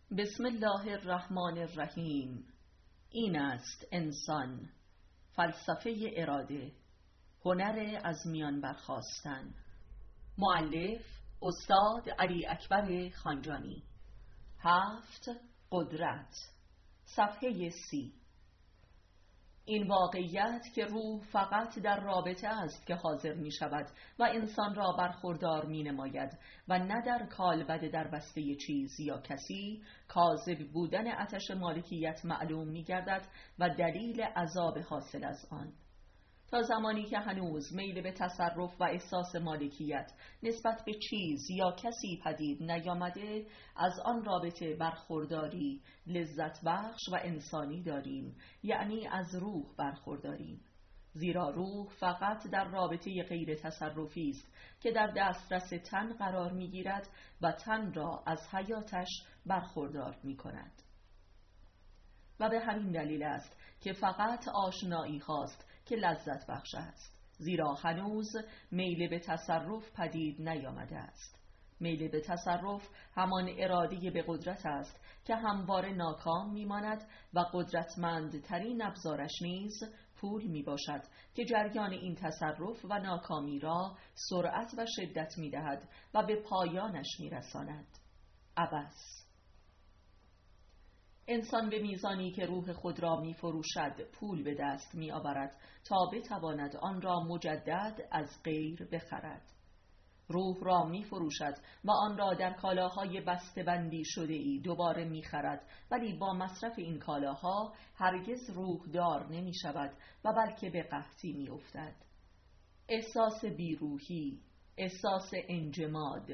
بسم الله الرحمن الرحیم. این است انسان، فلسفه اراده، هنر از میان برخاستن. مؤلف استاد علی اکبر خانجانی. 7. قدرت. صفحه 30. این واقعیت که روح فقط در رابطه است که حاضر می شود و انسان را برخوردار می نماید و نه در کالبد در بسته چیز یا کسی، کاذب بودن آتش مالکیت معلوم می گردد و دلیل عذاب حاصل از آن. تا زمانی که هنوز میل به تصرف و احساس مالکیت نسبت به چیز یا کسی پدید نیامده، از آن رابطه برخورداری لذت بخش و انسانی داریم، یعنی از روح برخورداریم. زیرا روح فقط در رابطه غیر تصرفی است که در دسترس تن قرار می‌گیرد و تن را از حیاتش برخوردار می‌کند. و به همین دلیل است که فقط آشنایی هاست که لذت بخش است، زیرا هنوز میل به تصرف پدید نیامده است. میل به تصرف همان اراده به قدرت است که همواره ناکام میماند و قدرتمندترین ابزارش نیز پول می باشد که جریان این تصرف و ناکامی را سرعت و شدت می دهد و به پایانش می رساند. عبث. انسان به میزانی که روح خود را می فروشد پول به دست می آورد تا بتواند آن را مجدد از غیر بخرد. روح را می فروشد و آن را در کالاهای بسته‌بندی شده ای دوباره می خرد، ولی با مصرف این کالاها هرگز روح دار نمی شود و بلکه به قحطی می افتد. احساس بیروحی، احساس انجماد،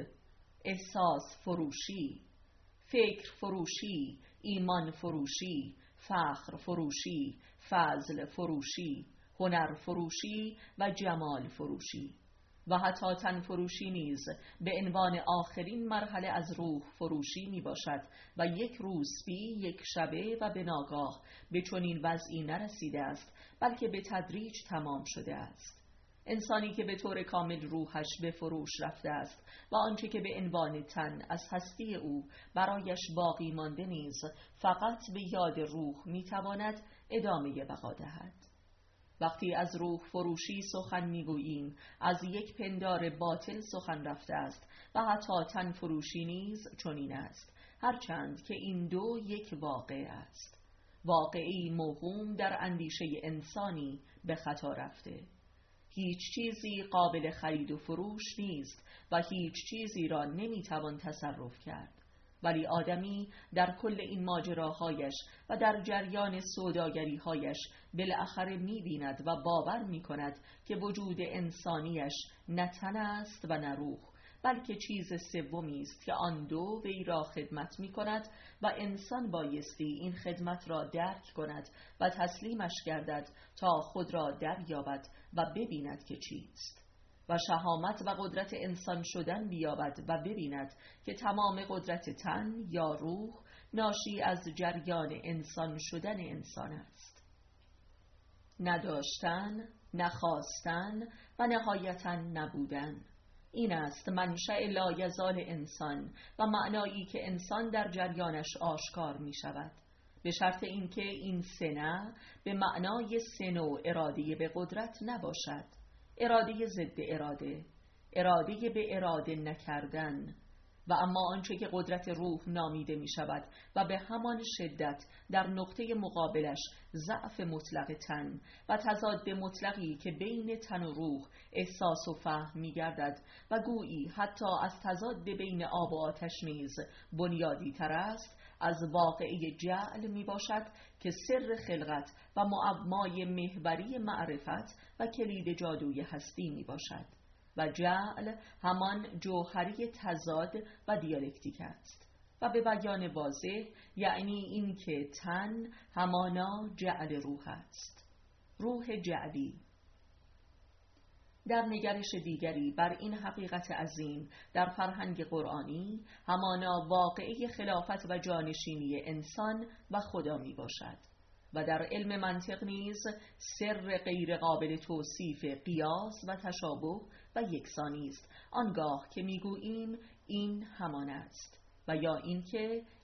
احساس فروشی، فکر فروشی، ایمان فروشی، فخر فروشی، فضل فروشی، هنر فروشی و جمال فروشی و حتی تن فروشی نیز به عنوان آخرین مرحله از روح فروشی می باشد و یک روسبی یک شبه و به ناگاه به چنین وضعی نرسیده است، بلکه به تدریج تمام شده است. انسانی که به طور کامل روحش به فروش رفته است و آنچه که به عنوان تن از هستی او برایش باقی مانده نیز فقط به یاد روح میتواند ادامه بقا دهد. وقتی از روح فروشی سخن میگوییم، از یک پندار باطل سخن رفته است و حتی تن فروشی نیز چنین است، هرچند که این دو یک واقع است، واقعی موهوم در اندیشه انسانی به خطا رفته. هیچ چیزی قابل خرید و فروش نیست و هیچ چیزی را نمیتوان تصرف کرد، ولی آدمی در کل این ماجراهایش و در جریان سوداگری‌هایش بالاخره می‌بیند و باور می‌کند که وجود انسانیش نه تن است و نه روح، بلکه چیز سومی است که آن دو وی را خدمت می‌کند و انسان بایستی این خدمت را درک کند و تسلیمش گردد تا خود را دریابد و ببیند که چیست و شهامت و قدرت انسان شدن بیابد و ببیند که تمام قدرت تن یا روح ناشی از جریان انسان شدن انسان است. نداشتن، نخواستن و نهایتاً نبودن، این است منشأ لایزال انسان و معنایی که انسان در جریانش آشکار می شود، به شرط اینکه این سه به معنای سه نوع اراده به قدرت نباشد: اراده ضد اراده، اراده به اراده نکردن و اما آنچه که قدرت روح نامیده می شود و به همان شدت در نقطه مقابلش ضعف مطلق تن و تضاد مطلقی که بین تن و روح احساس و فهم می گردد و گویی حتی از تضاد بین آب و آتش نیز بنیادی تر است، از واقعه جعل می باشد که سر خلقت و معمای محوری معرفت و کلید جادوی هستی می باشد و جعل همان جوهری تضاد و دیالکتیک است و به بیان واضح یعنی این که تن همانا جعل روح است. روح جعلی. در نگرش دیگری بر این حقیقت عظیم در فرهنگ قرآنی همانا واقعه خلافت و جانشینی انسان و خدا می باشد و در علم منطق نیز سر غیر قابل توصیف قیاس و تشابه و یکسانی است، آنگاه که میگوییم این همان است و یا اینکه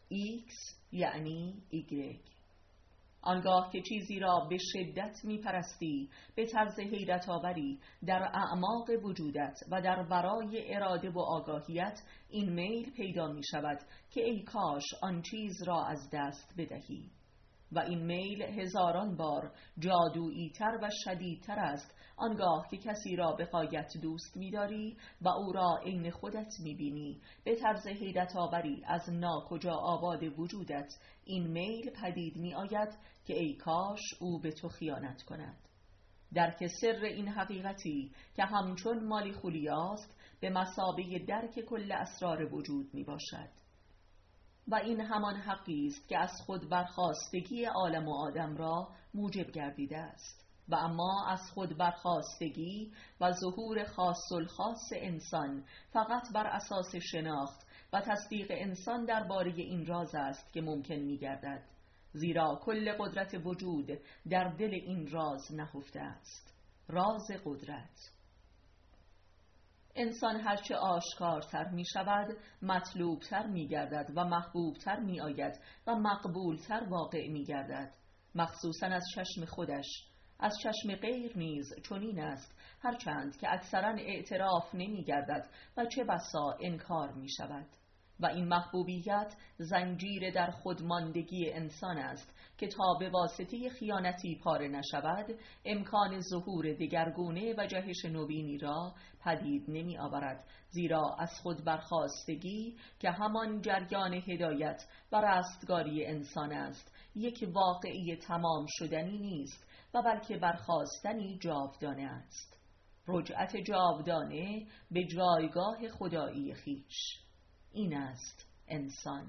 X یعنی Y. آنگاه که چیزی را به شدت میپرستی به طرز حیرت آوری در اعماق وجودت و در ورای اراده و آگاهیت این میل پیدا می شود که ای کاش آن چیز را از دست بدهی. و این میل هزاران بار جادویی تر و شدیدتر است آنگاه که کسی را به غایت دوست می‌داری و او را عین خودت می‌بینی. به طرز حیرت آوری از ناکجا آباد وجودت این میل پدید می‌آید که ای کاش او به تو خیانت کند. درک سر این حقیقتی که همچون مالی خولیاست به مثابه درک کل اسرار وجود میباشد. و این همان حقی است که از خود برخاستگی عالم و آدم را موجب گردیده است. و اما از خود برخاستگی و ظهور خاص الخاص انسان فقط بر اساس شناخت و تصدیق انسان درباره این راز است که ممکن می‌گردد، زیرا کل قدرت وجود در دل این راز نهفته است. راز قدرت. انسان هرچه آشکارتر می شود مطلوبتر می گردد و محبوبتر می آید و مقبولتر واقع می گردد، مخصوصاً از چشم خودش. از چشم غیر نیز چنین است، هرچند که اکثراً اعتراف نمی گردد و چه بسا انکار می شود. و این محبوبیت زنجیر در خودماندگی انسان است که تا به واسطه خیانتی پاره نشود امکان ظهور دگرگونه و جهش نوینی را پدید نمی آورد، زیرا از خود برخاستگی که همان جریان هدایت و رستگاری انسان است یک واقعی تمام شدنی نیست و بلکه برخاستنی جاودانه است، رجعت جاودانه به جایگاه خدایی خویش. این است انسان.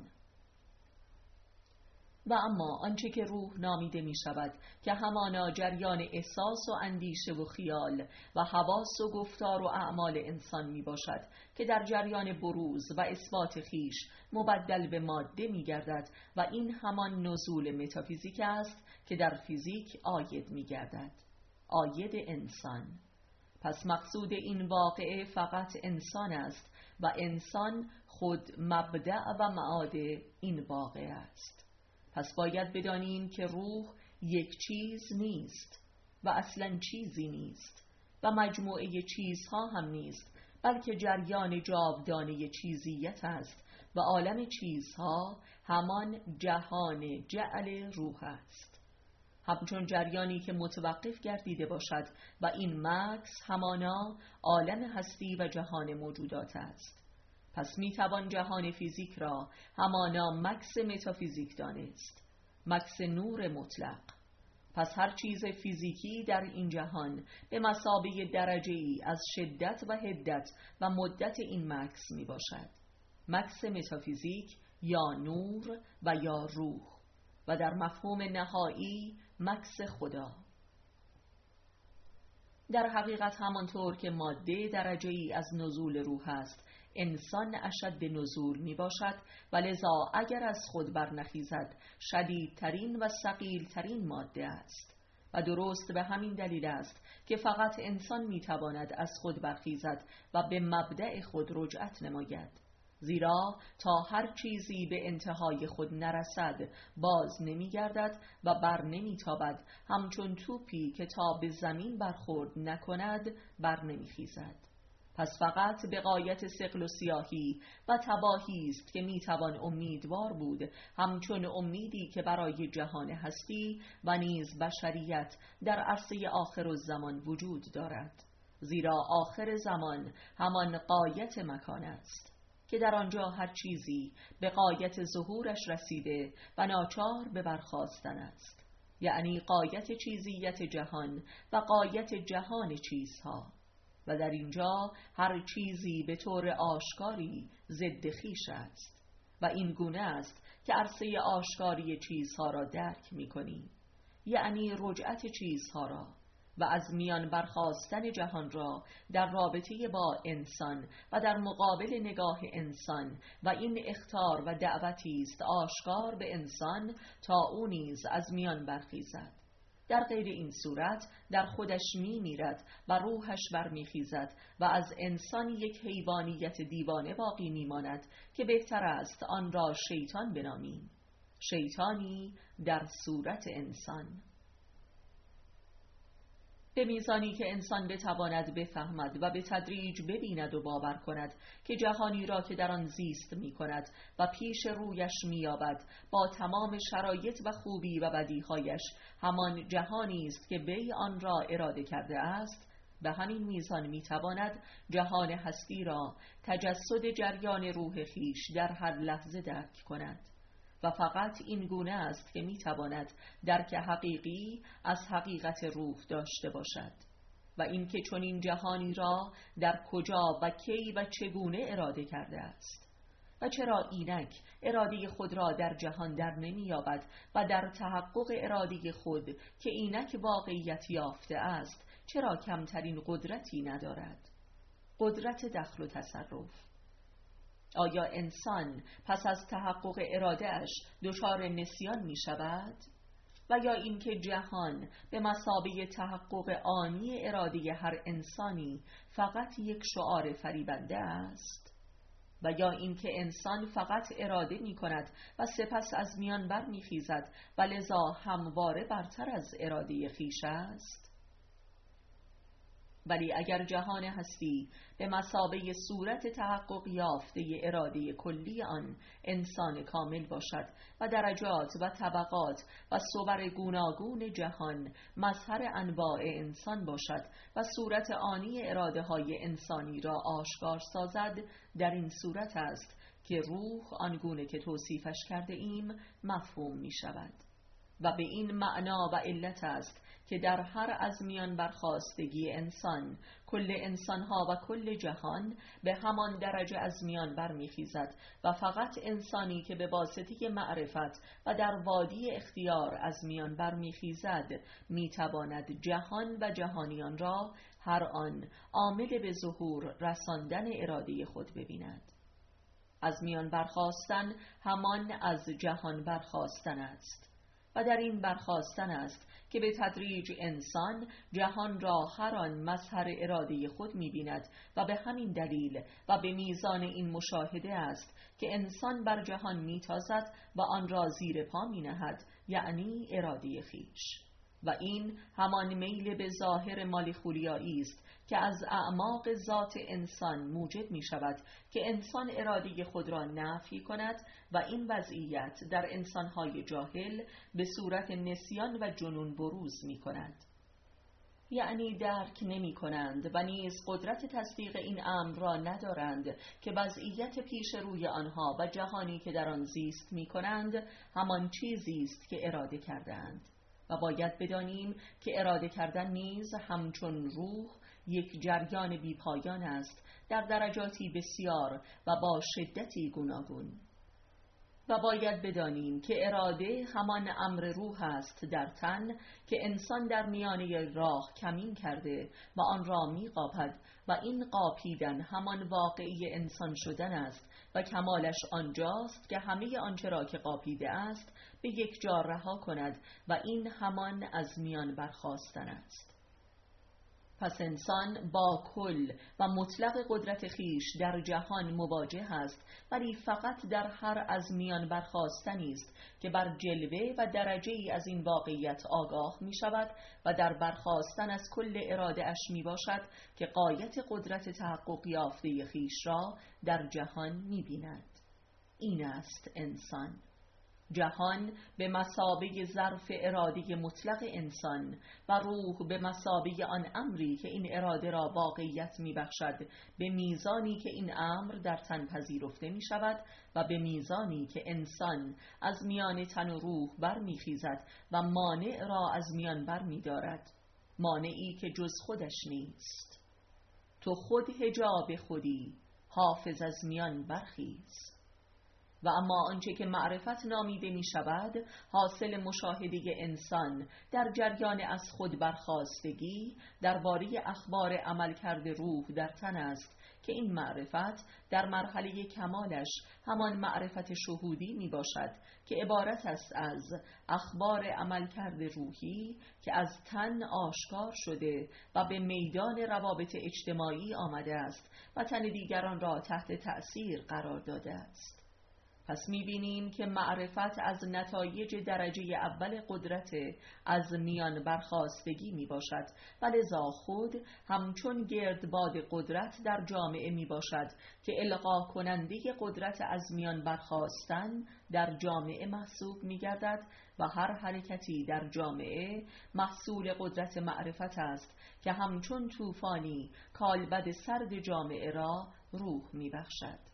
و اما آنچه که روح نامیده می شود که همانا جریان احساس و اندیشه و خیال و حواس و گفتار و اعمال انسان می باشد که در جریان بروز و اثبات خیش مبدل به ماده می گردد و این همان نزول متافیزیک است که در فیزیک عاید می گردد، عاید انسان. پس مقصود این واقعه فقط انسان است و انسان خود مبدأ و معاد این واقعه است. پس باید بدانیم که روح یک چیز نیست و اصلاً چیزی نیست و مجموعه چیزها هم نیست، بلکه جریان جاودانه چیزیت است و عالم چیزها همان جهان جعل روح است، همچون جریانی که متوقف گردیده باشد و این مکس همانا عالم هستی و جهان موجودات است. پس میتوان جهان فیزیک را همانا مکس متافیزیک دانست، مکس نور مطلق. پس هر چیز فیزیکی در این جهان به مثابه درجه‌ای از شدت و حدت و مدت این مکس می باشد، مکس متافیزیک یا نور و یا روح، و در مفهوم نهایی مکس خدا. در حقیقت همانطور که ماده درجه‌ای از نزول روح است، انسان اشد نزول می باشد و لذا اگر از خود برنخیزد شدیدترین و ثقیلترین ماده است. و درست به همین دلیل است که فقط انسان می تواند از خود برخیزد و به مبدأ خود رجعت نماید، زیرا تا هر چیزی به انتهای خود نرسد باز نمی گردد و بر نمی تابد، همچون توپی که تا به زمین برخورد نکند بر نمی خیزد. پس فقط به غایت ثقل و سیاهی و تباهی است که میتوان امیدوار بود، همچون امیدی که برای جهان هستی و نیز بشریت در عرصه آخرالزمان وجود دارد، زیرا آخر زمان همان غایت مکان است که در آنجا هر چیزی به غایت ظهورش رسیده و ناچار به برخاستن است، یعنی غایت چیزیت جهان و غایت جهان چیزها. و در اینجا هر چیزی به طور آشکاری ضد خویش است و این گونه است که عرصه آشکاری چیزها را درک می کنی، یعنی رجعت چیزها را و از میان برخاستن جهان را در رابطه با انسان و در مقابل نگاه انسان، و این اخطار و دعوتی است آشکار به انسان تا او نیز از میان برخیزد. در غیر این صورت در خودش می‌میرد و روحش برمیخیزد و از انسان یک حیوانیت دیوانه باقی میماند که بهتر است آن را شیطان بنامیم، شیطانی در صورت انسان. به میزانی که انسان بتواند بفهمد و به تدریج ببیند و باور کند که جهانی را که در آن زیست می کند و پیش رویش می یابد با تمام شرایط و خوبی و بدیهایش همان جهانی است که وی آن را اراده کرده است، به همین میزان می تواند جهان هستی را تجسد جریان روح خیش در هر لحظه درک کند. و فقط این گونه است که میتواند درک حقیقی از حقیقت روح داشته باشد و اینکه چنین جهانی را در کجا و کی و چگونه اراده کرده است و چرا اینک اراده خود را در جهان در نمی‌یابد و در تحقق اراده خود که اینک واقعیت یافته است چرا کمترین قدرتی ندارد، قدرت دخل و تصرف. آیا انسان پس از تحقق اراده‌اش دچار نسیان می شود؟ و یا اینکه جهان به مثابه تحقق آنی اراده هر انسانی فقط یک شعار فریبنده است؟ و یا اینکه انسان فقط اراده می کند و سپس از میان بر می خیزد و لذا همواره برتر از اراده خویش است؟ ولی اگر جهان هستی به مثابه صورت تحقق یافته اراده کلی آن انسان کامل باشد و درجات و طبقات و صور گوناگون جهان مظهر انواع انسان باشد و صورت آنی اراده های انسانی را آشکار سازد، در این صورت است که روح آنگونه که توصیفش کرده ایم مفهوم می شود. و به این معنا و علت است که در هر از میان برخاستگی انسان کل انسانها و کل جهان به همان درجه از میان برمیخیزد و فقط انسانی که به واسطه معرفت و در وادی اختیار از میان برمیخیزد میتواند جهان و جهانیان را هر آن عامل به ظهور رساندن اراده خود ببیند. از میان برخاستن همان از جهان برخاستن است و در این برخاستن است که به تدریج انسان جهان را هر آن مظهر اراده خود می‌بیند و به همین دلیل و به میزان این مشاهده است که انسان بر جهان می‌تازد و آن را زیر پا می‌نهد، یعنی اراده خویش. و این همان میل به ظاهر مالیخولیایی است که از اعماق ذات انسان موجب می شود که انسان اراده خود را نفی کند و این وضعیت در انسانهای جاهل به صورت نسیان و جنون بروز می کند. یعنی درک نمی کنند و نیز قدرت تصدیق این امر را ندارند که وضعیت پیش روی آنها و جهانی که در آن زیست می کنند همان چیزی است که اراده کردند. و باید بدانیم که اراده کردن نیز همچون روح یک جریان بیپایان است در درجاتی بسیار و با شدتی گوناگون. و باید بدانیم که اراده همان امر روح است در تن که انسان در میانه راه کمین کرده و آن را می‌قاپد و این قاپیدن همان واقعی انسان شدن است و کمالش آنجاست که همه آنچه را که قاپیده است به یک جا رها کند و این همان از میان برخاستن است. پس انسان با کل و مطلق قدرت خیش در جهان مواجه است، ولی فقط در هر از میان برخاستنی است که بر جلوه و درجه ای از این واقعیت آگاه می شود و در برخاستن از کل اراده اش می باشد که غایت قدرت تحقق یافته خیش را در جهان می بیند. این است انسان. جهان به مثابه ظرف اراده مطلق انسان و روح به مثابه آن امری که این اراده را واقعیت می بخشد به میزانی که این امر در تن پذیرفته می شود و به میزانی که انسان از میان تن و روح بر می خیزد و مانع را از میان بر می دارد، مانعی که جز خودش نیست. تو خود حجاب خودی، حافظ از میان برخیز. و اما آنچه که معرفت نامیده می شود حاصل مشاهده انسان در جریان از خود برخاستگی درباره اخبار عمل کرده روح در تن است که این معرفت در مرحله کمالش همان معرفت شهودی می باشد که عبارت است از اخبار عملکرد روحی که از تن آشکار شده و به میدان روابط اجتماعی آمده است و تن دیگران را تحت تأثیر قرار داده است. پس می‌بینیم که معرفت از نتایج درجه اول قدرت از میان برخاستگی میباشد و لذا خود همچون گردباد قدرت در جامعه میباشد که القا کننده قدرت از میان برخاستن در جامعه محسوب میگردد و هر حرکتی در جامعه محصول قدرت معرفت است که همچون طوفانی کالبد سرد جامعه را روح میبخشد.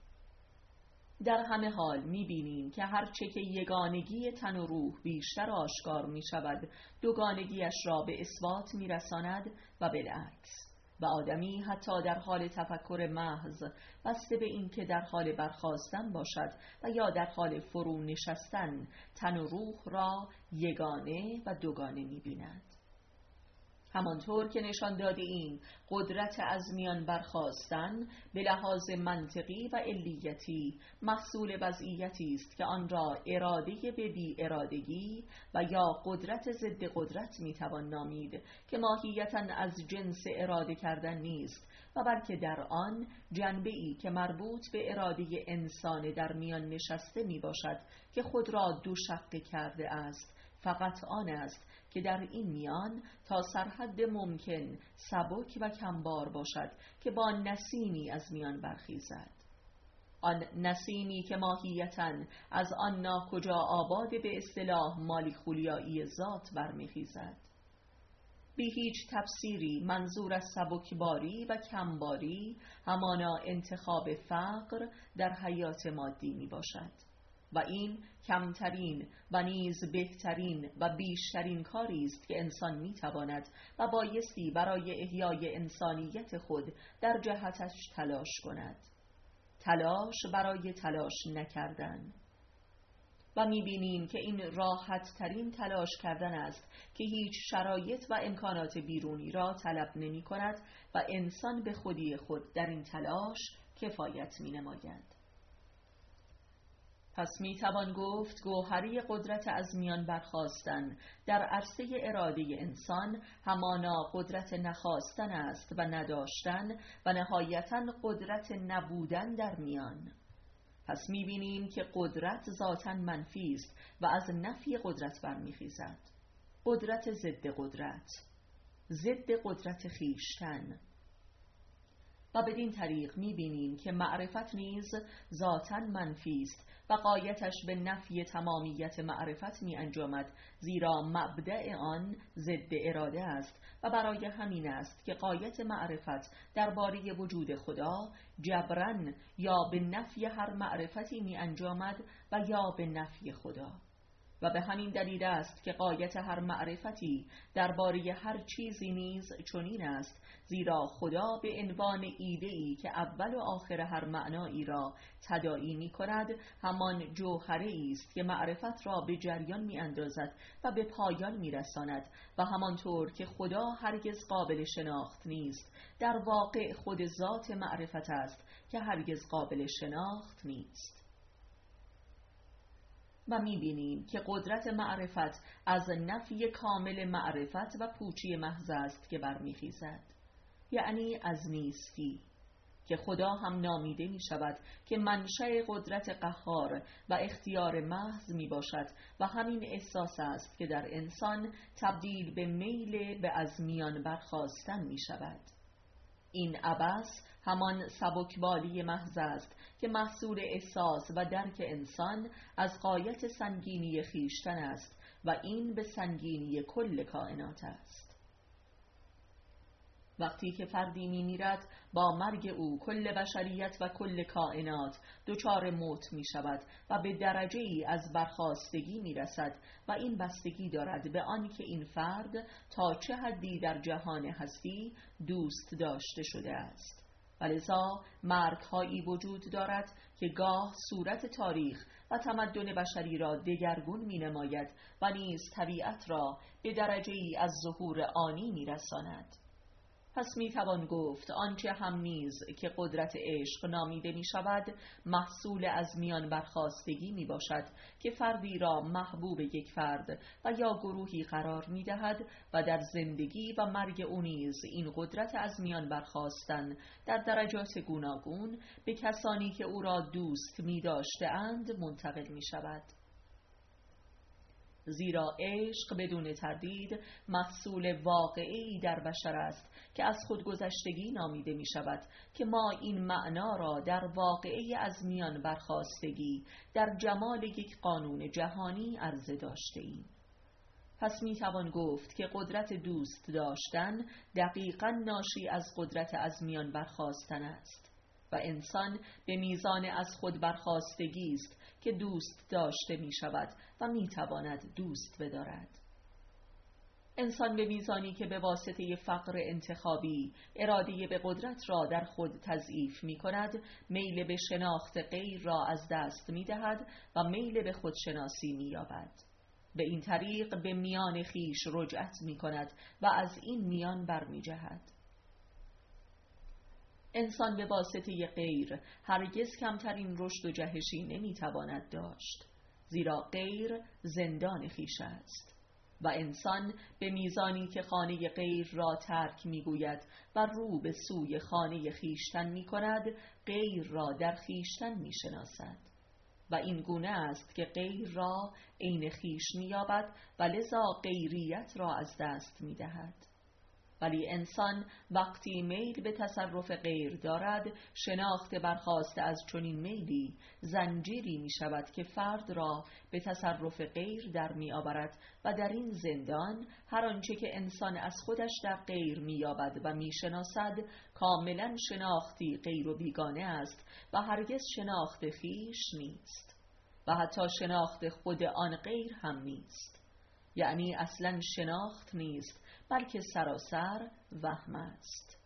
در همه حال می‌بینیم که هرچه که یگانگی تن و روح بیشتر آشکار می‌شود، دوگانگیش را به اثبات می‌رساند و بالعکس. و آدمی حتی در حال تفکر محض بسته به این که در حال برخاستن باشد و یا در حال فرو نشستن، تن و روح را یگانه و دوگانه می‌بیند. همانطور که نشان داده ایم قدرت از میان برخاستن به لحاظ منطقی و علیتی محصول وضعیتی است که آن را اراده به بی ارادگی و یا قدرت ضد قدرت میتوان نامید که ماهیتاً از جنس اراده کردن نیست و بلکه در آن جنبه‌ای که مربوط به اراده انسان در میان نشسته میباشد که خود را دو شقه کرده است. فقط آن است که در این میان تا سرحد ممکن سبک و کمبار باشد که با نسیمی از میان برخیزد. آن نسیمی که ماهیتاً از آن ناکجا آباد به اصطلاح مالیخولیایی ذات برمیخیزد. بی هیچ تفسیری منظور از سبکباری و کمباری همانا انتخاب فقر در حیات مادی می باشد و این کمترین و نیز بهترین و بیشترین کاری است که انسان میتواند و بایستی برای احیای انسانیت خود در جهتش تلاش کند. تلاش برای تلاش نکردن. و میبینیم که این راحت ترین تلاش کردن است که هیچ شرایط و امکانات بیرونی را طلب نمی کند و انسان به خودی خود در این تلاش کفایت می نماید. پس میتوان گفت گوهری قدرت از میان برخاستن در عرصه اراده انسان همانا قدرت نخواستن است و نداشتن و نهایتاً قدرت نبودن در میان. پس میبینیم که قدرت ذاتاً منفی است و از نفی قدرت برمیخیزد. قدرت ضد قدرت، ضد قدرت خویشتن. و بدین طریق می‌بینیم که معرفت نیز ذاتاً منفی است و غایتش به نفی تمامیت معرفت می‌انجامد، زیرا مبدأ آن ضد اراده است و برای همین است که غایت معرفت درباره وجود خدا جبراً یا به نفی هر معرفتی می‌انجامد و یا به نفی خدا. و به همین دلیل است که غایت هر معرفتی درباره هر چیزی نیز چنین است، زیرا خدا به عنوان ایده‌ای که اول و آخر هر معنایی را تداعی می کند همان جوهره است که معرفت را به جریان می اندازد و به پایان می رساند و همانطور که خدا هرگز قابل شناخت نیست، در واقع خود ذات معرفت است که هرگز قابل شناخت نیست. و می‌بینیم که قدرت معرفت از نفی کامل معرفت و پوچی محض است که برمیخیزد، یعنی از نیستی، که خدا هم نامیده می شود که منشأ قدرت قهار و اختیار محض می باشد و همین احساس است که در انسان تبدیل به میل به از میان برخاستن می شود. این عبث همان سبکبالی محض است که محصول احساس و درک انسان از غایت سنگینی خویشتن است و این به سنگینی کل کائنات است. وقتی که فردی می‌میرد با مرگ او کل بشریت و کل کائنات دچار موت می شود و به درجه ای از برخاستگی می رسد و این بستگی دارد به آن که این فرد تا چه حدی در جهان هستی دوست داشته شده است. ولذا مرگ‌هایی وجود دارد که گاه صورت تاریخ و تمدن بشری را دگرگون می نماید و نیز طبیعت را به درجه ای از ظهور آنی می رساند. پس میتوان گفت آنچه هم نیز که قدرت عشق نامیده می شود محصول از میان برخاستگی می باشد که فردی را محبوب یک فرد و یا گروهی قرار می دهد و در زندگی و مرگ او نیز این قدرت از میان برخاستن در درجات گوناگون به کسانی که او را دوست می داشته اند منتقل می شود. زیرا عشق بدون تردید محصول واقعی در بشر است که از خودگذشتگی نامیده می شود که ما این معنا را در واقعی از میان برخاستگی در جمال یک قانون جهانی عرضه داشته ایم. پس می توان گفت که قدرت دوست داشتن دقیقاً ناشی از قدرت از میان برخاستن است و انسان به میزان از خود برخاستگی است که دوست داشته می شود و می تواند دوست بدارد. انسان به میزانی که به واسطه فقر انتخابی اراده به قدرت را در خود تضعیف می کند، میل به شناخت غیر را از دست می دهد و میل به خودشناسی می یابد. به این طریق به میان خیش رجعت می کند و از این میان برمی جهد. انسان به واسطه غیر هرگز کمترین رشد و جهشی نمیتواند داشت، زیرا غیر زندان خویش است و انسان به میزانی که خانه غیر را ترک میگوید و رو به سوی خانه خویشتن میکند، غیر را در خویشتن میشناسد و این گونه است که غیر را عین خویش مییابد و لذا غیریت را از دست میدهد. ولی انسان وقتی میل به تصرف غیر دارد، شناخت برخاسته از چنین میلی زنجیری می شود که فرد را به تصرف غیر در می آورد و در این زندان هر آنچه که انسان از خودش در غیر می یابد و می شناسد کاملا شناختی غیر و بیگانه است و هرگز شناخت خویش نیست و حتی شناخت خود آن غیر هم نیست، یعنی اصلا شناخت نیست بلکه سراسر وهم است.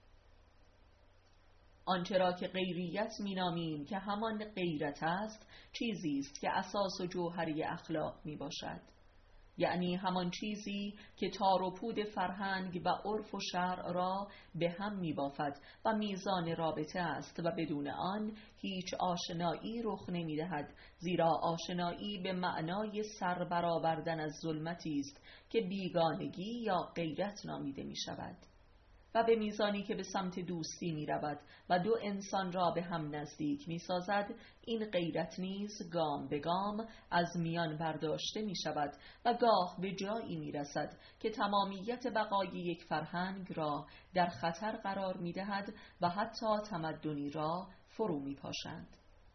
آنچه را که غیریت می‌نامیم که همان غیرت است، چیزی است که اساس و جوهری اخلاق می باشد، یعنی همان چیزی که تار و پود فرهنگ و عرف و شرع را به هم می بافد و میزان رابطه است و بدون آن هیچ آشنایی رخ نمی دهد، زیرا آشنایی به معنای سر برآوردن از ظلمتی است که بیگانگی یا غیرت نامیده می شود و به میزانی که به سمت دوستی می رود و دو انسان را به هم نزدیک می سازد، این غیرت نیز گام به گام از میان برداشته می شود و گاه به جایی می رسد که تمامیت بقای یک فرهنگ را در خطر قرار می دهد و حتی تمدنی را فرو می پاشند.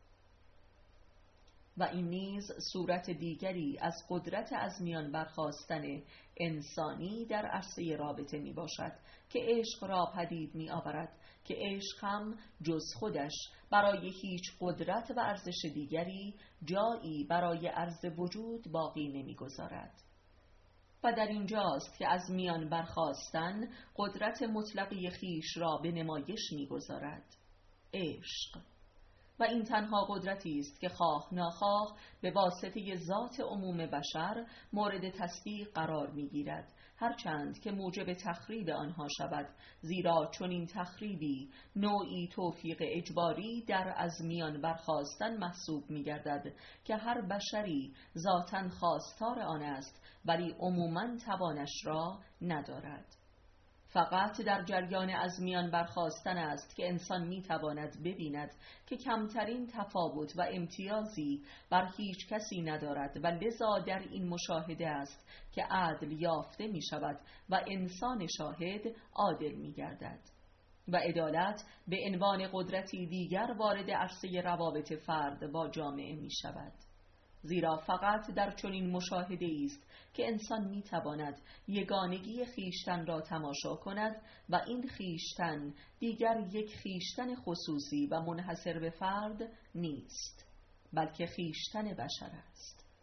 و این نیز صورت دیگری از قدرت از میان برخاستن انسانی در عرصه رابطه می باشد که عشق را پدید می آورد، که عشق هم جز خودش برای هیچ قدرت و ارزش دیگری جایی برای عرض وجود باقی نمی گذارد. و در اینجاست که از میان برخاستن قدرت مطلقی خیش را به نمایش می گذارد، عشق. و این تنها قدرتی است که خواه ناخواه به واسطه ذات عموم بشر مورد تصدیق قرار می‌گیرد، هرچند که موجب تخریب آنها شود، زیرا چنین تخریبی نوعی توفیق اجباری در از میان برخاستن محسوب می‌گردد که هر بشری ذاتاً خواستار آن است ولی عموماً توانش را ندارد. فقط در جریان از میان برخاستن است که انسان می تواند ببیند که کمترین تفاوت و امتیازی بر هیچ کسی ندارد و لذا در این مشاهده است که عدل یافته می شود و انسان شاهد عادل می گردد و عدالت به عنوان قدرتی دیگر وارد عرصه روابط فرد با جامعه می شود. زیرا فقط در چنین مشاهده است که انسان می تواند یگانگی خیشتن را تماشا کند و این خیشتن دیگر یک خیشتن خصوصی و منحصر به فرد نیست، بلکه خیشتن بشر است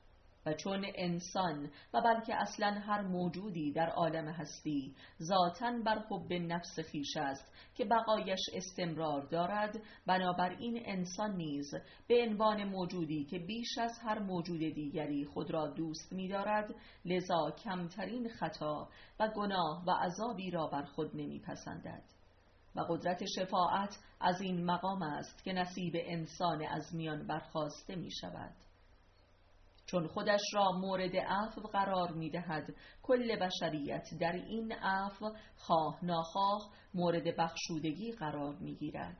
و چون انسان و بلکه اصلا هر موجودی در عالم هستی ذاتاً بر حب نفس خویش است که بقایش استمرار دارد، بنابراین انسان نیز به عنوان موجودی که بیش از هر موجود دیگری خود را دوست می‌دارد، لذا کمترین خطا و گناه و عذابی را بر خود نمی‌پسندد. و قدرت شفاعت از این مقام است که نصیب انسان از میان برخاسته می‌شود. چون خودش را مورد عفو قرار می‌دهد، کل بشریت در این عفو خواه ناخواه مورد بخشودگی قرار می‌گیرد.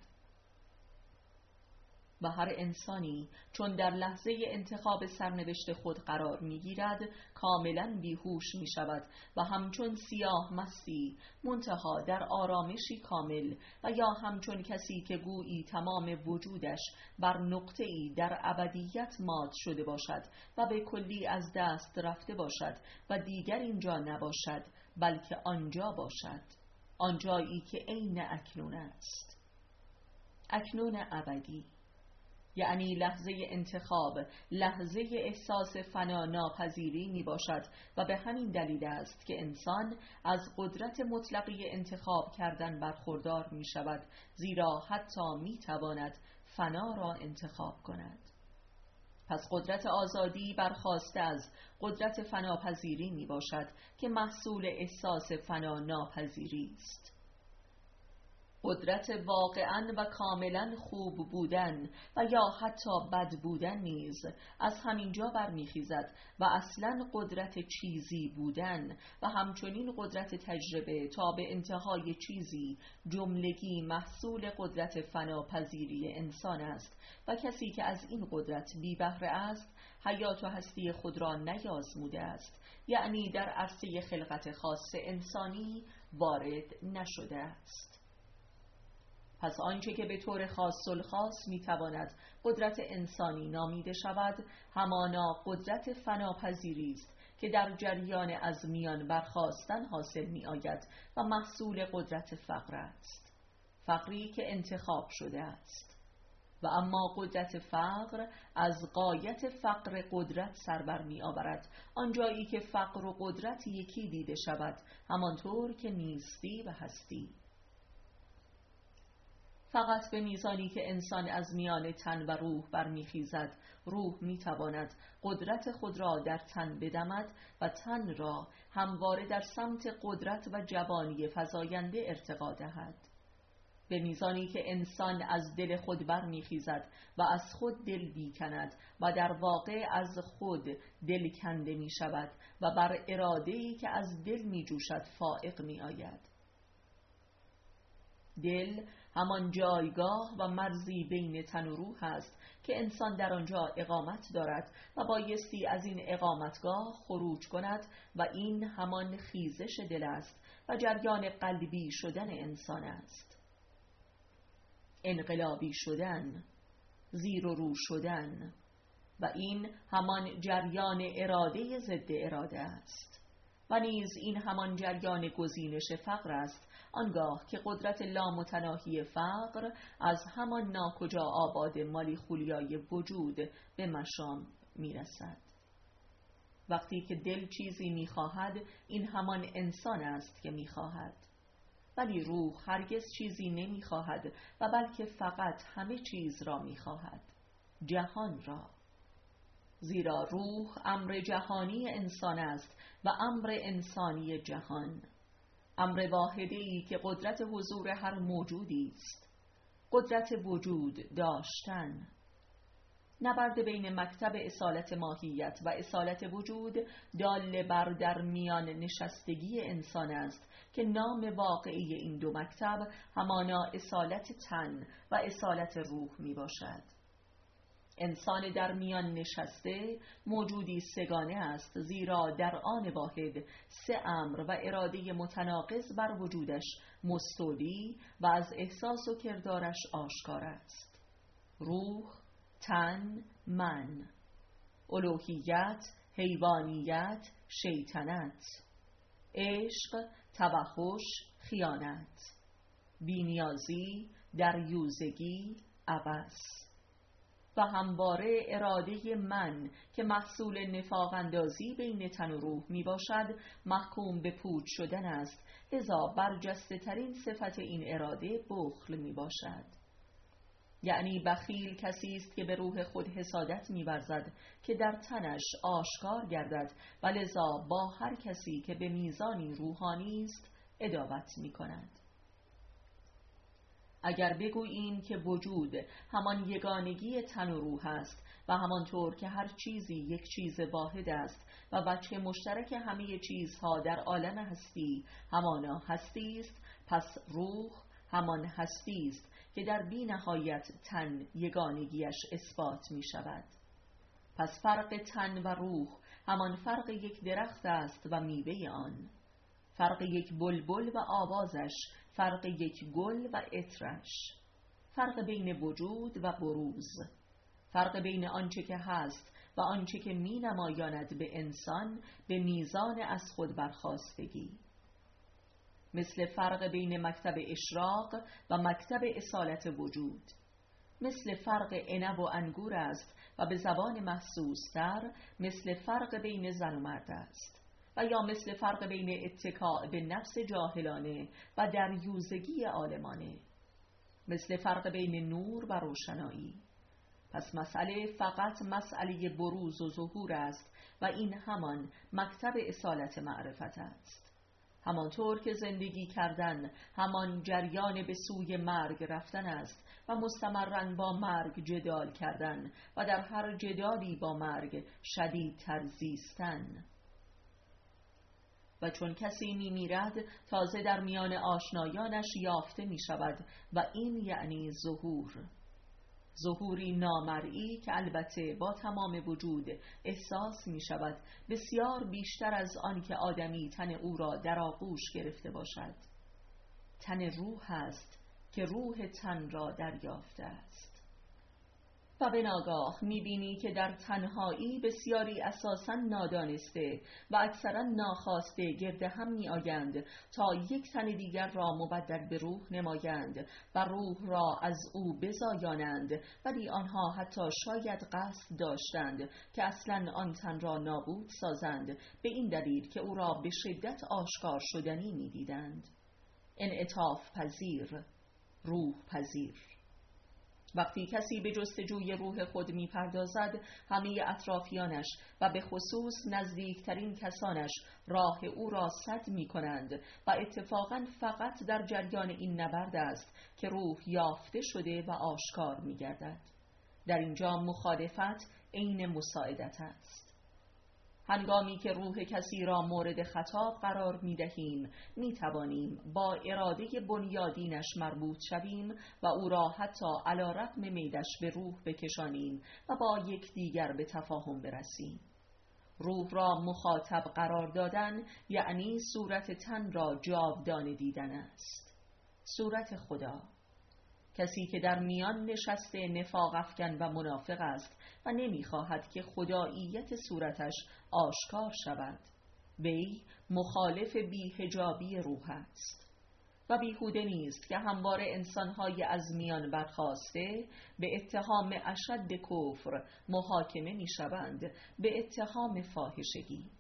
و هر انسانی چون در لحظه انتخاب سرنوشت خود قرار می‌گیرد، کاملاً بیهوش می‌شود و همچون سیاه مستی منتها در آرامشی کامل، و یا همچون کسی که گویی تمام وجودش بر نقطه‌ای در ابدیت مات شده باشد و به کلی از دست رفته باشد و دیگر اینجا نباشد بلکه آنجا باشد، آنجایی که عین اکنون است، اکنون ابدی. یعنی لحظه انتخاب لحظه احساس فنا ناپذیری می باشد و به همین دلیل است که انسان از قدرت مطلقی انتخاب کردن برخوردار می شود، زیرا حتی می تواند فنا را انتخاب کند. پس قدرت آزادی برخاسته از قدرت فناپذیری می باشد که محصول احساس فنا ناپذیری است. قدرت واقعاً و کاملاً خوب بودن و یا حتی بد بودن نیز از همینجا برمیخیزد و اصلاً قدرت چیزی بودن و همچنین قدرت تجربه تا به انتهای چیزی جملگی محصول قدرت فناپذیری انسان است و کسی که از این قدرت بی بهره است حیات و هستی خود را نیازموده است، یعنی در عرصه خلقت خاص انسانی وارد نشده است. پس آنچه که به طور خاص الخاص میتواند قدرت انسانی نامیده شود، همانا قدرت فناپذیری است که در جریان از میان برخاستن حاصل می آید و محصول قدرت فقر است، فقری که انتخاب شده است. و اما قدرت فقر از غایت فقر قدرت سربر می آورد، آنجایی که فقر و قدرت یکی دیده شود، همانطور که نیستی و هستی. فقط به میزانی که انسان از میان تن و روح برمیخیزد، روح میتواند قدرت خود را در تن بدمد و تن را همواره در سمت قدرت و جوانی فزاینده ارتقا دهد. به میزانی که انسان از دل خود برمیخیزد و از خود دل بیکند و در واقع از خود دل کنده می شود و بر اراده‌ای که از دل می جوشد فائق می آید. دل همان جایگاه و مرزی بین تن و روح است که انسان در آنجا اقامت دارد و بایستی از این اقامتگاه خروج کند و این همان خیزش دل است و جریان قلبی شدن انسان است، انقلابی شدن، زیر و رو شدن، و این همان جریان اراده ضد اراده است و نیز این همان جریان گزینش فقر است، آنگاه که قدرت لامتناهی فقر از همان ناکجا آباد مالی خولیای وجود به مشام میرسد. وقتی که دل چیزی میخواهد، این همان انسان است که میخواهد، ولی روح هرگز چیزی نمیخواهد و بلکه فقط همه چیز را میخواهد، جهان را. زیرا روح امر جهانی انسان است و امر انسانی جهان، امر واحدی که قدرت حضور هر موجودی است، قدرت وجود داشتن. نبرد بین مکتب اصالت ماهیت و اصالت وجود دال بر در میان نشستگی انسان است که نام واقعی این دو مکتب همانا اصالت تن و اصالت روح می باشد. انسان در میان نشسته موجودی سگانه است، زیرا در آن واحد سه امر و اراده متناقض بر وجودش مستولی و از احساس و کردارش آشکار است: روح، تن، من، الوهیت، حیوانیت، شیطنت، عشق، توحش، خیانت، بی‌نیازی، دریوزگی، عبث. و همواره اراده من که محصول نفاق اندازی بین تن و روح می باشد محکوم به پوچ شدن است، لذا برجسته ترین صفت این اراده بخل می باشد. یعنی بخیل کسی است که به روح خود حسادت می ورزد که در تنش آشکار گردد و لذا با هر کسی که به میزانی روحانی است عداوت می کند. اگر بگوییم که وجود همان یگانگی تن و روح است و همانطور که هر چیزی یک چیز واحد است و وجه مشترک همه چیزها در عالم هستی همانا هستی است، پس روح همان هستی است که در بی نهایت تن یگانگیش اثبات می شود. پس فرق تن و روح همان فرق یک درخت است و میوه آن، فرق یک بلبل و آوازش، فرق یک گل و عطرش، فرق بین وجود و بروز، فرق بین آنچه که هست و آنچه که می نمایاند به انسان به میزان از خود برخاستگی. مثل فرق بین مکتب اشراق و مکتب اصالت وجود، مثل فرق عنب و انگور است و به زبان محسوس تر مثل فرق بین زن و مرد است، و یا مثل فرق بین اتکاء به نفس جاهلانه و دریوزگی عالمانه، مثل فرق بین نور و روشنایی. پس مسئله فقط مسئله بروز و ظهور است و این همان مکتب اصالت معرفت است. همانطور که زندگی کردن همان جریان به سوی مرگ رفتن است و مستمراً با مرگ جدال کردن و در هر جدالی با مرگ شدیدتر زیستن. و چون کسی می میرد تازه در میان آشنایانش یافته می شود و این یعنی ظهور، ظهوری نامرئی که البته با تمام وجود احساس می شود بسیار بیشتر از آن که آدمی تن او را در آغوش گرفته باشد. تن روح است که روح تن را دریافته است. و به ناگاه می‌بینی که در تنهایی بسیاری اساساً نادانسته و اکثراً ناخواسته گرد هم می‌آیند تا یک تن دیگر را مبدل به روح نمایند و روح را از او بزایانند، ولی آنها حتی شاید قصد داشتند که اصلاً آن تن را نابود سازند، به این دلیل که او را به شدت آشکار شدنی می‌دیدند. انعطاف پذیر، روح پذیر. وقتی کسی به جستجوی روح خود می پردازد، همه اطرافیانش و به خصوص نزدیکترین کسانش راه او را سد می کنند و اتفاقاً فقط در جریان این نبرد است که روح یافته شده و آشکار می گردد. در اینجا مخالفت عین مساعدت است. هنگامی که روح کسی را مورد خطاب قرار می دهیم می توانیم با اراده بنیادینش مربوط شویم و او را حتی علی رغم میلش به روح بکشانیم و با یکدیگر به تفاهم برسیم. روح را مخاطب قرار دادن یعنی صورت تن را جاودانه دیدن است، صورت خدا. کسی که در میان نشسته نفاق افکن و منافق است و نمی‌خواهد که خداییت صورتش آشکار شود، وی مخالف بی‌حجابی روح است. و بیهوده نیست که همواره انسان‌های از میان برخاسته به اتهام اشد کفر محاکمه می‌شوند، به اتهام فاحشگی.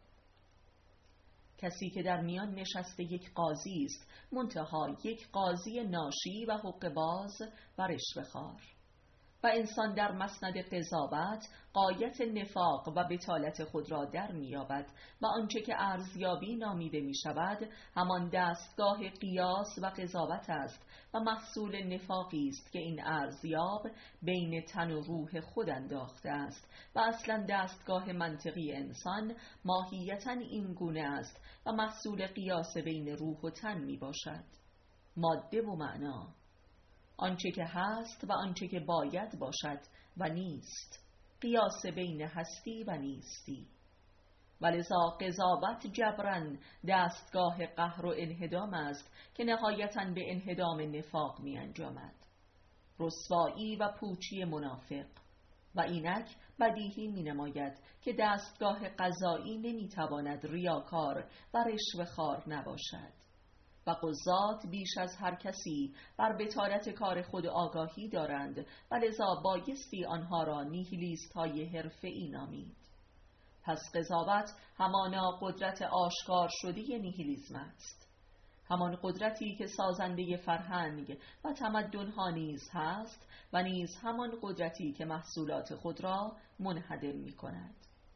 کسی که در میان نشسته یک قاضی است، منتها یک قاضی ناشی و حقه‌باز و رشوه‌خوار. و انسان در مسند قضاوت غایت نفاق و بطالت خود را در می‌یابد و آنچه که ارزیابی نامیده می‌شود همان دستگاه قیاس و قضاوت است و محصول نفاقی است که این ارزیاب بین تن و روح خود انداخته است و اصلا دستگاه منطقی انسان ماهیتاً این گونه است و محصول قیاس بین روح و تن میباشد، ماده و معنا، آنچه که هست و آنچه که باید باشد و نیست، قیاس بین هستی و نیستی. ولذا قضاوت جبراً دستگاه قهر و انهدام است که نهایتاً به انهدام نفاق می انجامد، رسوایی و پوچی منافق. و اینک بدیهی می نماید که دستگاه قضایی نمی تواند ریاکار و رشوه‌خوار نباشد. و قضات بیش از هر کسی بر بطالت کار خود آگاهی دارند و لذا بایستی آنها را نیهیلیست‌های حرفه‌ای نامید. پس قضاوت همانا قدرت آشکار شده نیهیلیسم است، همان قدرتی که سازنده فرهنگ و تمدن‌ها نیز هست و نیز همان قدرتی که محصولات خود را منهدم می‌کند.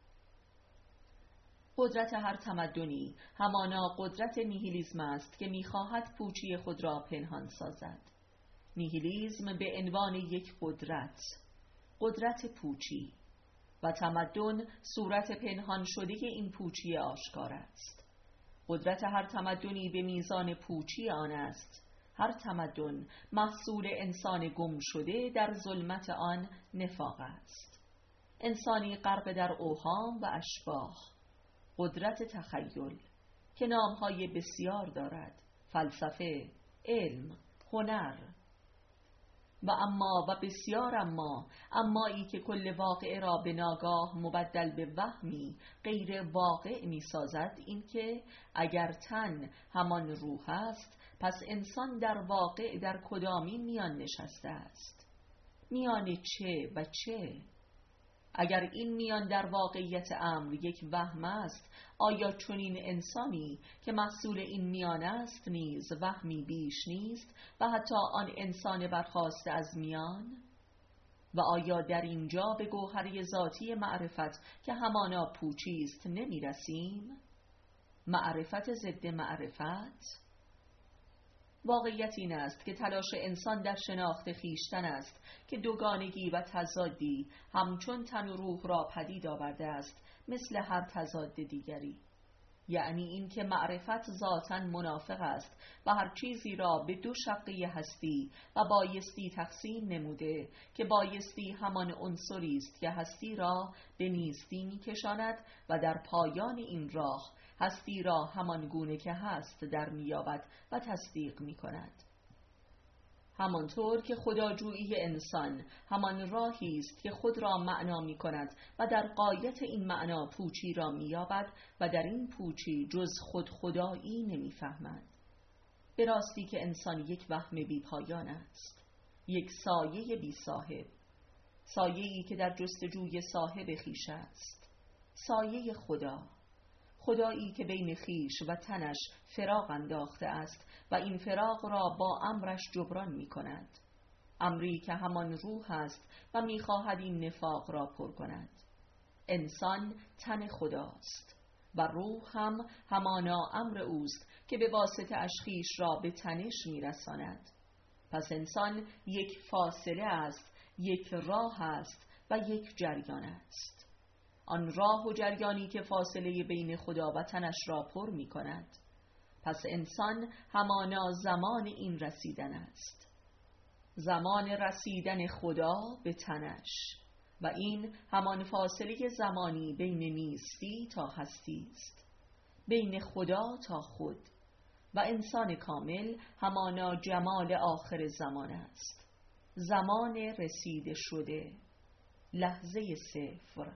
قدرت هر تمدنی همانا قدرت نیهیلیسم است که می‌خواهد پوچی خود را پنهان سازد. نیهیلیسم به عنوان یک قدرت پوچی و تمدن صورت پنهان شده این پوچی آشکار است. قدرت هر تمدنی به میزان پوچی آن است. هر تمدن محصول انسان گم شده در ظلمت آن نفاق است. انسانی غرق در اوهام و اشباح. قدرت تخیل که نامهای بسیار دارد: فلسفه، علم، هنر و بسیار امایی که کل واقعه را به ناگاه مبدل به وهمی غیر واقع می سازد. این که اگر تن همان روح است، پس انسان در واقع در کدامین میان نشسته است؟ میان چه و چه؟ اگر این میان در واقعیت امر یک وهم است، آیا چنین انسانی که محصول این میان است نیز وهمی بیش نیست و حتی آن انسان برخاسته از میان؟ و آیا در اینجا به گوهر ذاتی معرفت که همانا پوچی است نمی رسیم؟ معرفت ضد معرفت؟ واقعیت این است که تلاش انسان در شناخت خویشتن است که دوگانگی و تضادی همچون تن و روح را پدید آورده است، مثل هر تضاد دیگری. یعنی این که معرفت ذاتاً منافق است و هر چیزی را به دو شقه هستی و بایستی تقسیم نموده که بایستی همان عنصری است که هستی را به نیستی می‌کشاند و در پایان این راه هستی را همان گونه که هست در می‌یابد و تصدیق می‌کند. همانطور که خداجویی انسان همان راهی است که خود را معنا می‌کند و در غایت این معنا پوچی را می‌یابد و در این پوچی جز خود خدایی نمی‌فهمد. به راستی که انسان یک وهم بی پایان است، یک سایه بی صاحب، سایه‌ای که در جستجوی صاحب خویش است، سایه خدایی که بین خویش و تنش فراق انداخته است و این فراق را با امرش جبران می کند. امری که همان روح است و می خواهد این نفاق را پر کند. انسان تن خداست و روح هم همانا امر اوست که به واسطه اش خویش را به تنش می رساند. پس انسان یک فاصله است، یک راه است و یک جریان است. آن راه و جریانی که فاصله بین خدا و تنش را پر می کند. پس انسان همانا زمان این رسیدن است، زمان رسیدن خدا به تنش، و این همان فاصله زمانی بین نیستی تا هستی است، بین خدا تا خود. و انسان کامل همانا جمال آخر زمان است، زمان رسیده شده، لحظه صفر،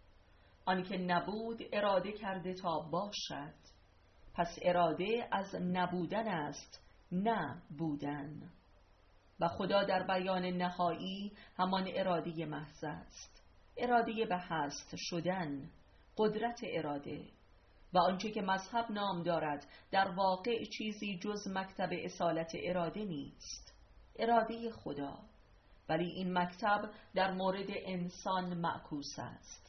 آنکه نبود اراده کرده تا باشد. پس اراده از نبودن است، نه بودن. و خدا در بیان نهایی همان اراده محض است، اراده به هست شدن، قدرت اراده. و آنچه که مذهب نام دارد در واقع چیزی جز مکتب اصالت اراده نیست، اراده خدا. ولی این مکتب در مورد انسان معکوس است،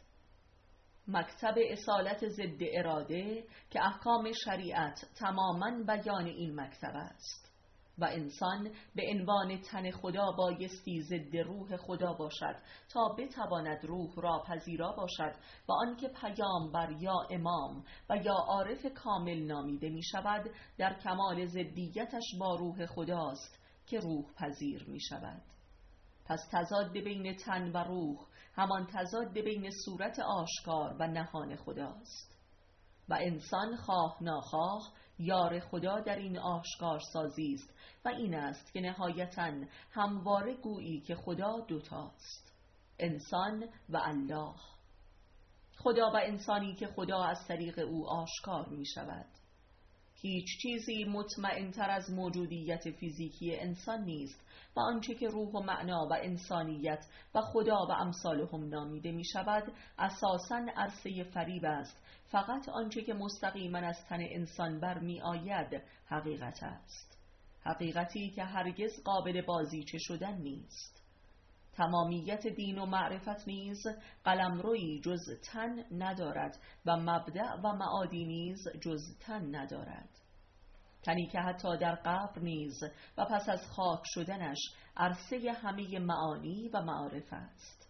مکتب اصالت ضد اراده که احکام شریعت تماماً بیان این مکتب است. و انسان به عنوان تن خدا بایستی ضد روح خدا باشد تا بتواند روح را پذیرا باشد و آنکه پیامبر یا امام و یا عارف کامل نامیده می شود در کمال ضدیتش با روح خداست که روح پذیر می شود. پس تضاد بین تن و روح همان تضاد بین صورت آشکار و نهان خداست. و انسان خواه ناخواه یار خدا در این آشکار سازی است و این است که نهایتاً همواره گویی که خدا دوتاست، انسان و الله، خدا و انسانی که خدا از طریق او آشکار می شود. هیچ چیزی مطمئن‌تر از موجودیت فیزیکی انسان نیست و آنچه که روح و معنا و انسانیت و خدا و امثالهم نامیده می شود اساساً عرصه فریب است. فقط آنچه که مستقیما از تن انسان برمی آید حقیقت است، حقیقتی که هرگز قابل بازیچه شدن نیست. تمامیت دین و معرفت نیز قلمرویی جز تن ندارد و مبدأ و معادی نیز جز تن ندارد. تنی که حتی در قبر نیز و پس از خاک شدنش عرصه همه معانی و معارف است.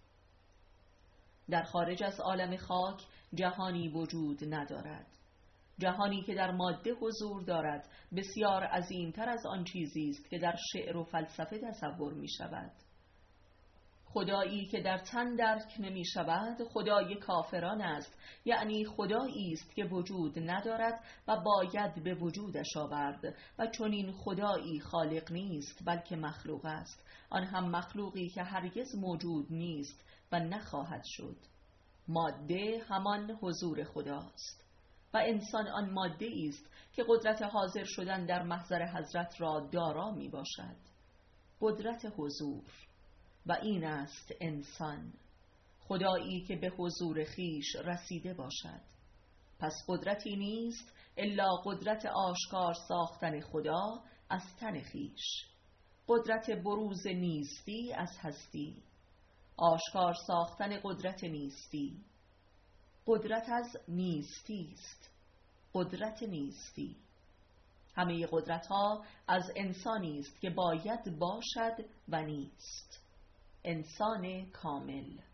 در خارج از عالم خاک جهانی وجود ندارد. جهانی که در ماده حضور دارد بسیار عظیمتر از آن چیزی است که در شعر و فلسفه تصور می شود. خدایی که در تن درک نمی شود خدای کافران است، یعنی خدایی است که وجود ندارد و باید به وجودش آورد و چنین خدایی خالق نیست بلکه مخلوق است، آن هم مخلوقی که هرگز موجود نیست و نخواهد شد. ماده همان حضور خداست و انسان آن ماده است که قدرت حاضر شدن در محضر حضرت را دارا می باشد، قدرت حضور. و این است انسان، خدایی که به حضور خیش رسیده باشد. پس قدرتی نیست الا قدرت آشکار ساختن خدا از تن خیش، قدرت بروز نیستی از هستی، آشکار ساختن قدرت نیستی. قدرت از نیستی است، قدرت نیستی. همه قدرت ها از انسانی است که باید باشد و نیست، انسان کامل.